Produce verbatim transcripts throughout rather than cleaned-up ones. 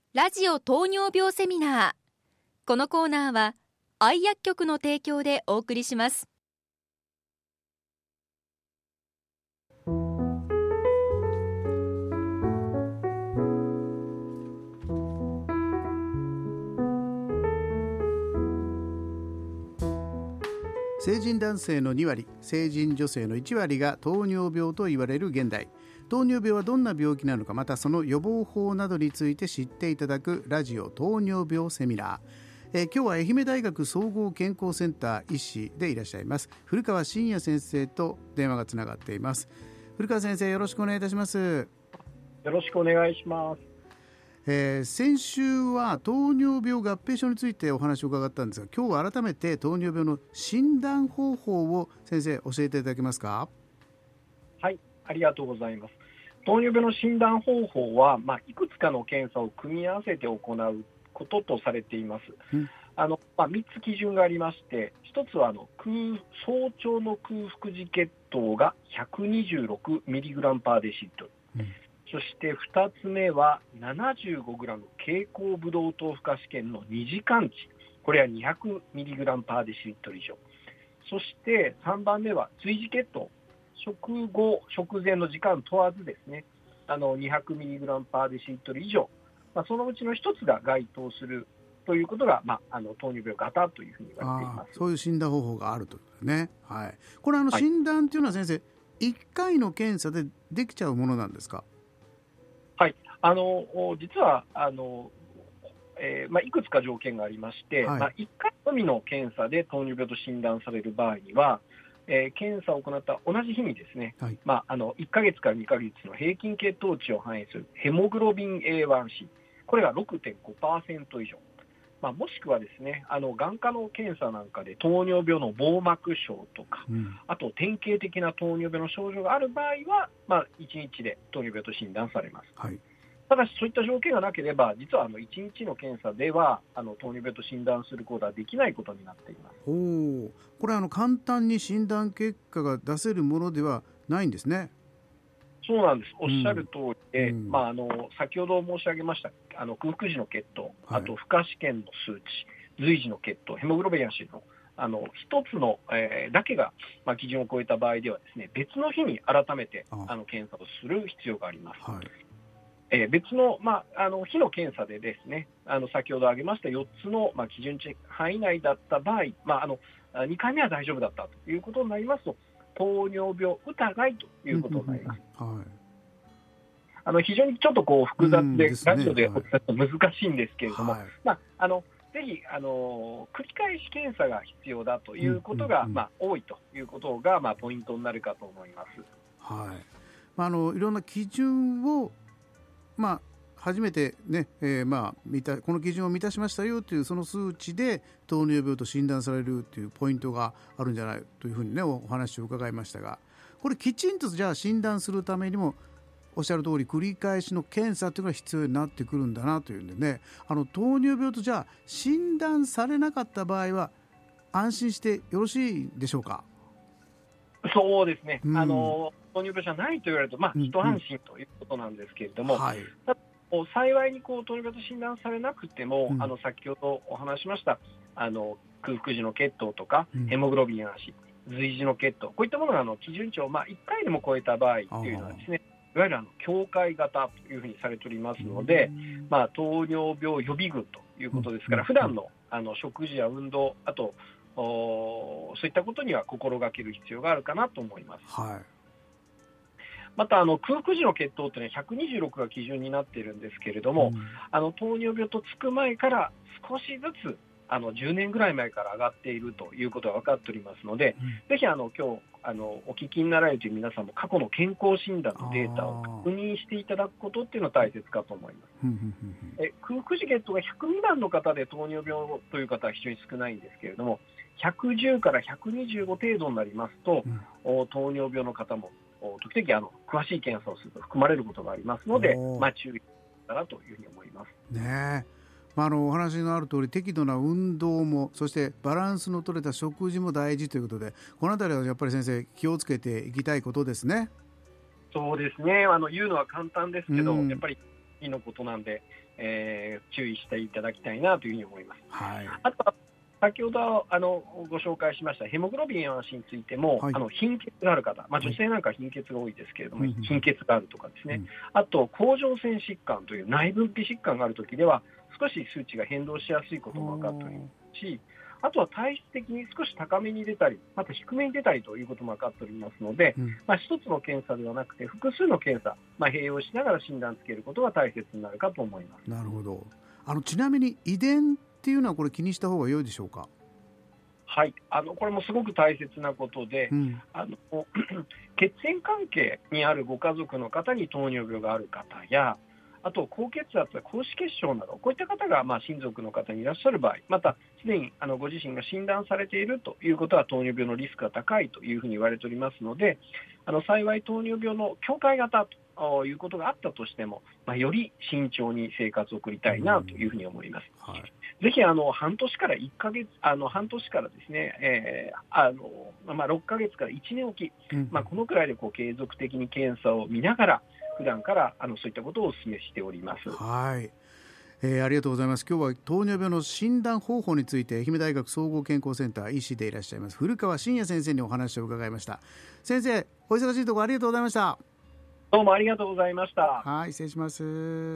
ラジオ糖尿病セミナー。このコーナーは愛薬局の提供でお送りします。 成人男性のに割、成人女性のいち割が糖尿病と言われる現代。糖尿病はどんな病気なのか、またその予防法などについて知っていただくラジオ糖尿病セミナー。えー、今日は愛媛大学総合健康センター医師でいらっしゃいます古川信也先生と電話がつながっています。古川先生、よろしくお願いいたします。 よろしくお願いします。 えー、先週は糖尿病合併症についてお話を伺ったんですが、今日は改めて糖尿病の診断方法を先生教えていただけますか？ はい、ありがとうございます。糖尿病の診断方法は、まあ、いくつかの検査を組み合わせて行うこととされています。 うんあのまあ、みっつ基準がありまして、ひとつはあの空早朝の空腹時血糖が ひゃくにじゅうろくミリグラムパーデシリットル、うん、そしてふたつめは ななじゅうごグラム 経口ブドウ糖負荷試験のにじかん値、これは にひゃくミリグラムパーデシリットル以上。そしてさんばんめは追時血糖、食後食前の時間問わずですね、あの にひゃくミリグラムパーデシリットル以上、まあ、そのうちのひとつが該当するということが、まあ、あの糖尿病型というふうに言われています。 そういう診断方法があるということですね。はい、これあの診断というのは先生、はい、いっかいの検査でできちゃうものなんですか？ はい、あの実はあの、えーまあ、いくつか条件がありまして、はい、まあ、いっかいのみの検査で糖尿病と診断される場合には、えー、検査を行った同じ日にですね、はい、まあ、あのいっかげつからにかげつの平均血糖値を反映するヘモグロビン エーワンシー、 これが ろくてんごパーセント 以上、まあ、もしくはですね、あの眼科の検査なんかで糖尿病の網膜症とか、うん、あと典型的な糖尿病の症状がある場合は、まあ、いちにちで糖尿病と診断されます。はい、ただしそういった条件がなければ、実はあのいちにちの検査ではあの糖尿病と診断することはできないことになっています。 お、これはあの簡単に診断結果が出せるものではないんですね。 そうなんです。おっしゃる通りで、うん、まあ、あの先ほど申し上げましたあの空腹時の血糖、あと負荷試験の数値、随時の血糖、ヘモグロビン エーワンシー のあの一つの、えー、だけが、まあ、基準を超えた場合ではですね、別の日に改めてあの検査をする必要があります。はい、えー、別の、まあ、あの日の検査でですね、あの先ほど挙げましたよっつの、まあ、基準値範囲内だった場合、まあ、あのにかいめは大丈夫だったということになりますと、糖尿病疑いということになります。うんうんうん、はい、あの非常にちょっとこう複雑で、ラジオでお伝えすると難しいんですけれども、はい、まあ、あのぜひあの繰り返し検査が必要だということが、うんうんうん、まあ、多いということが、まあ、ポイントになるかと思います。 はい、まあ、あのいろんな基準を、まあ、初めて、ね、えーまあ、満たこの基準を満たしましたよというその数値で糖尿病と診断されるというポイントがあるんじゃないというふうに、ね、お話を伺いましたが、これきちんとじゃあ診断するためにもおっしゃる通り繰り返しの検査というのが必要になってくるんだなというんでね、あの糖尿病とじゃあ診断されなかった場合は安心してよろしいでしょうか？ そうですね、うん、あの糖尿病じゃないと言われると、まあ、一安心ということなんですけれども、うんうん、はい、ただ幸いにこう糖尿病と診断されなくても、うん、あの先ほどお話しましたあの空腹時の血糖とか、うん、ヘモグロビン エーワンシー、随時の血糖、こういったものがあの基準値を、まあ、いっかいでも超えた場合というのはですね、いわゆるあの境界型というふうにされておりますので、まあ、糖尿病予備軍ということですから、普段のあの食事や運動、あとそういったことには心がける必要があるかなと思います。はい、またあの空腹時の血糖というのはひゃくにじゅうろくが基準になっているんですけれども、うん、あの糖尿病とつく前から少しずつあのじゅうねんぐらい前から上がっているということが分かっておりますので、うん、ぜひあの今日あのお聞きになられている皆さんも過去の健康診断のデータを確認していただくことっていうのは大切かと思います。え空腹時血糖がひゃく未満の方で糖尿病という方は非常に少ないんですけれども、ひゃくじゅうからひゃくにじゅうご程度になりますと、うん、糖尿病の方も時々あの詳しい検査をすると含まれることがありますので、まあ、注意したらというふうに思います。 ねえ、まあ、あのお話のある通り適度な運動も、そしてバランスの取れた食事も大事ということで、このあたりはやっぱり先生気をつけていきたいことですね。 そうですね、あの言うのは簡単ですけど、うん、やっぱりのことなんで、えー、注意していただきたいなというふうに思います。 はい、 あとは先ほどあのご紹介しましたヘモグロビン エーワンシー についても、はい、あの貧血がある方、まあ、女性なんか貧血が多いですけれども、はい、貧血があるとかですね、うん、あと甲状腺疾患という内分泌疾患があるときでは少し数値が変動しやすいことも分かっておりますし、あとは体質的に少し高めに出たりまた低めに出たりということも分かっておりますので、うん、まあ、一つの検査ではなくて複数の検査、まあ、併用しながら診断つけることが大切になるかと思います。 なるほど。あのちなみに遺伝っていうのはこれ気にした方が良いでしょうか？ はい、あのこれもすごく大切なことで、うん、あの血縁関係にあるご家族の方に糖尿病がある方や、あと高血圧や高脂血症などこういった方がまあ親族の方にいらっしゃる場合、またすでにあのご自身が診断されているということは糖尿病のリスクが高いというふうに言われておりますので、あの幸い糖尿病の境界型ということがあったとしても、まあ、より慎重に生活を送りたいなというふうに思います。はい、ぜひあの半年からいっかげつ、あの半年からですね、えーあのまあ、ろっかげつからいちねんおき、うんまあ、このくらいでこう継続的に検査を見ながら普段からあのそういったことをお勧めしております。 はい、えー、ありがとうございます。今日は糖尿病の診断方法について愛媛大学総合健康センター医師でいらっしゃいます古川信也先生にお話を伺いました。先生、お忙しいところありがとうございました。 どうもありがとうございました。 はい、失礼します。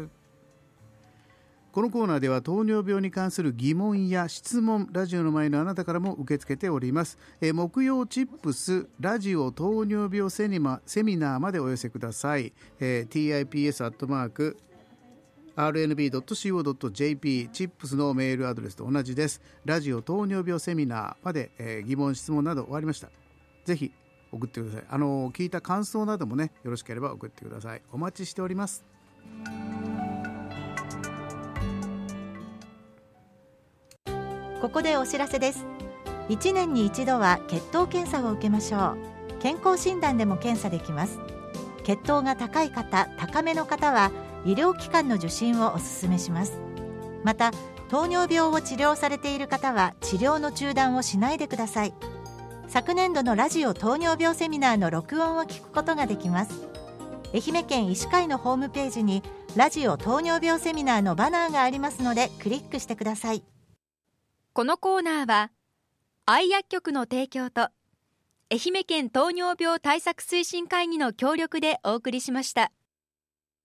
このコーナーでは糖尿病に関する疑問や質問、ラジオの前のあなたからも受け付けております。えー、木曜チップスラジオ糖尿病セミナー、セミナーまでお寄せください。えー、ティーアイピーエス アットマーク アールエヌビー ドット シーオー ドット ジェーピー チップスのメールアドレスと同じです。ラジオ糖尿病セミナーまで、えー、疑問質問など終わりました。ぜひ送ってください。あの聞いた感想などもね、よろしければ送ってください。お待ちしております。 ここでお知らせです。いちねんに一度は血糖検査を受けましょう。健康診断でも検査できます。血糖が高い方、高めの方は医療機関の受診をお勧めします。また糖尿病を治療されている方は治療の中断をしないでください。昨年度のラジオ糖尿病セミナーの録音を聞くことができます。愛媛県医師会のホームページにラジオ糖尿病セミナーのバナーがありますのでクリックしてください。 このコーナーは愛薬局の提供と愛媛県糖尿病対策推進会議の協力でお送りしました。